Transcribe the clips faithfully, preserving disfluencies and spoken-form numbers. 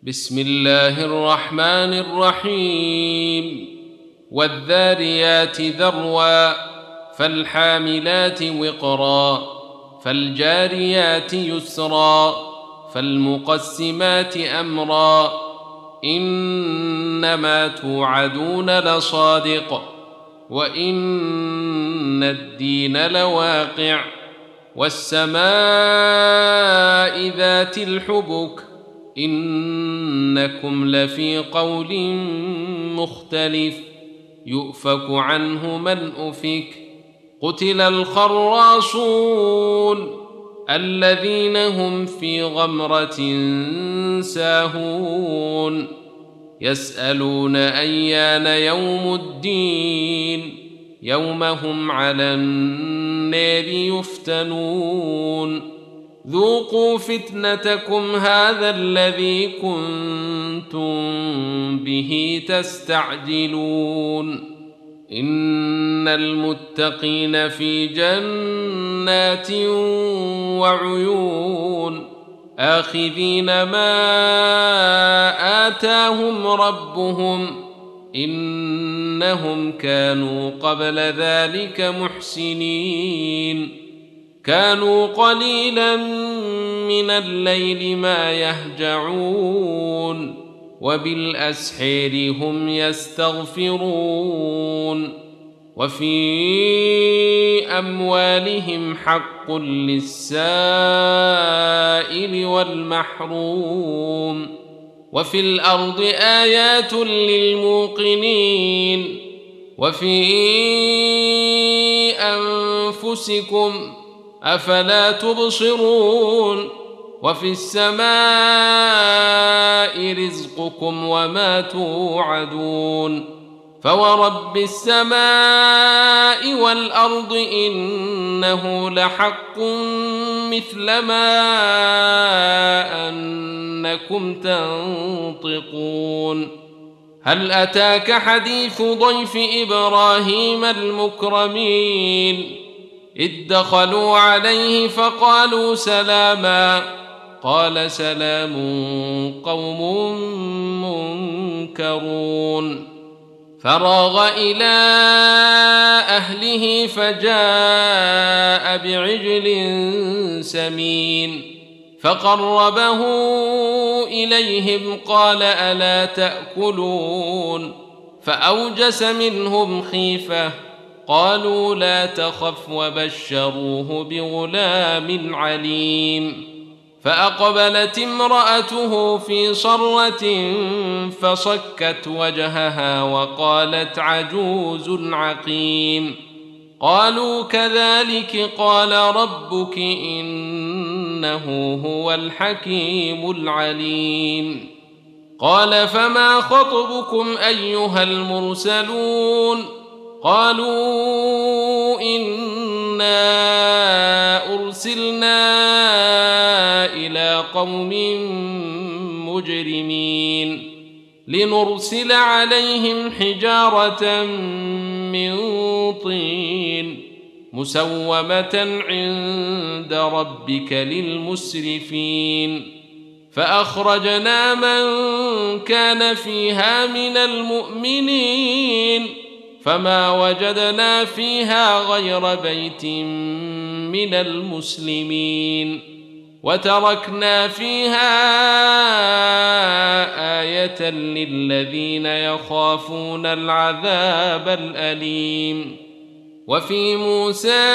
بسم الله الرحمن الرحيم والذاريات ذروا فالحاملات وقرا فالجاريات يسرا فالمقسمات أمرا إنما توعدون لصادق وإن الدين لواقع والسماء ذات الحبك إنكم لفي قول مختلف يؤفك عنه من أفك قتل الخراصون الذين هم في غمرة ساهون يسألون أيان يوم الدين يوم هم على النار يفتنون ذوقوا فتنتكم هذا الذي كنتم به تستعجلون إن المتقين في جنات وعيون آخذين ما آتاهم ربهم إنهم كانوا قبل ذلك محسنين كانوا قليلا من الليل ما يهجعون وبالأسحير هم يستغفرون وفي أموالهم حق للسائل والمحروم وفي الأرض آيات للموقنين وفي أنفسكم أفلا تبصرون وفي السماء رزقكم وما توعدون فورب السماء والأرض إنه لحق مثل ما أنكم تنطقون هل أتاك حديث ضيف إبراهيم المكرمين إذ دخلوا عليه فقالوا سلاما قال سلام قوم منكرون فراغ إلى أهله فجاء بعجل سمين فقربه إليهم قال ألا تأكلون فأوجس منهم خيفة قالوا لا تخف وبشروه بغلام عليم فأقبلت امرأته في صرة فصكت وجهها وقالت عجوز عقيم قالوا كذلك قال ربك إنه هو الحكيم العليم قال فما خطبكم أيها المرسلون قالوا إنا أرسلنا إلى قوم مجرمين لنرسل عليهم حجارة من طين مسومة عند ربك للمسرفين فأخرجنا من كان فيها من المؤمنين فما وجدنا فيها غير بيت من المسلمين وتركنا فيها آية للذين يخافون العذاب الأليم وفي موسى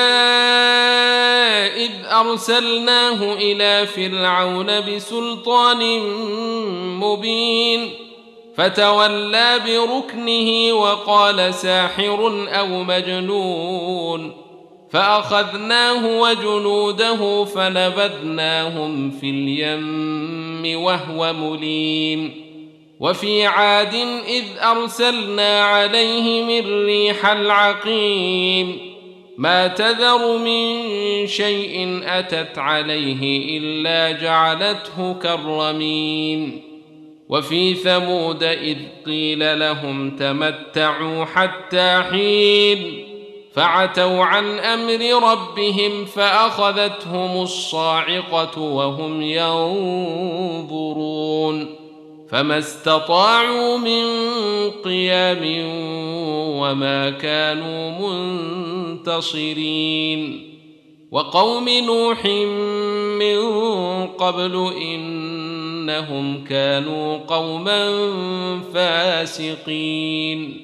إذ أرسلناه إلى فرعون بسلطان مبين فتولى بركنه وقال ساحر أو مجنون فأخذناه وجنوده فنبذناهم في اليم وهو مليم وفي عاد إذ أرسلنا عليهم الريح العقيم ما تذر من شيء أتت عليه إلا جعلته كالرميم وفي ثمود إذ قيل لهم تمتعوا حتى حين فعتوا عن أمر ربهم فأخذتهم الصاعقة وهم ينظرون فما استطاعوا من قيام وما كانوا منتصرين وقوم نوح من قبل إنهم كانوا قوما فاسقين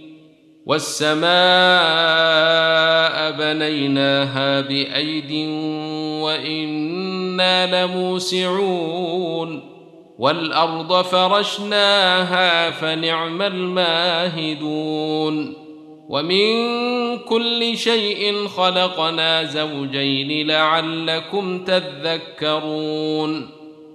والسماء بنيناها بأيد وإنا لموسعون والأرض فرشناها فنعم الماهدون ومن كل شيء خلقنا زوجين لعلكم تذكرون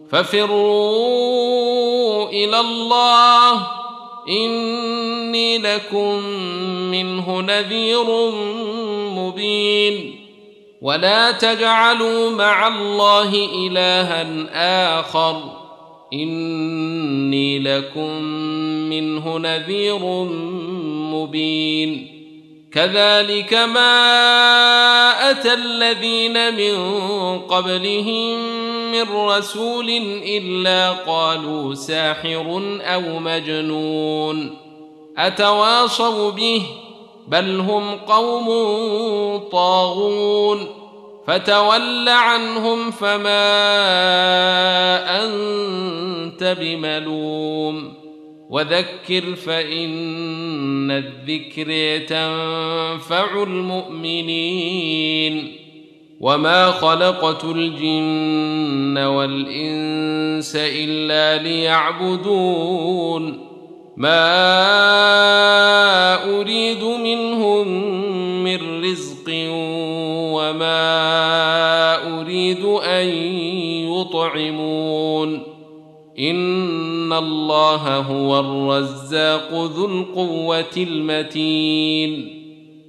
ففروا إلى الله إني لكم منه نذير مبين ولا تجعلوا مع الله إلها آخر إني لكم منه نذير مبين كذلك ما أتى الذين من قبلهم من رسول إلا قالوا ساحر أو مجنون أتواصوا به بل هم قوم طاغون فتول عنهم فما أنت بملوم وذكر فإن الذكر تنفع المؤمنين وما خلقت الجن والإنس إلا ليعبدون ما أريد منهم من رزق وما أريد أن يطعمون إن الله هو الرزاق ذو القوة المتين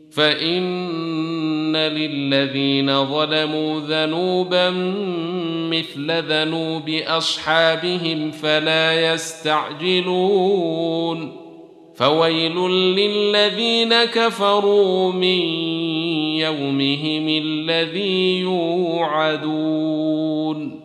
فإن للذين ظلموا ذنوبا مثل ذنوب أصحابهم فلا يستعجلون فويل للذين كفروا من يومهم الذي يوعدون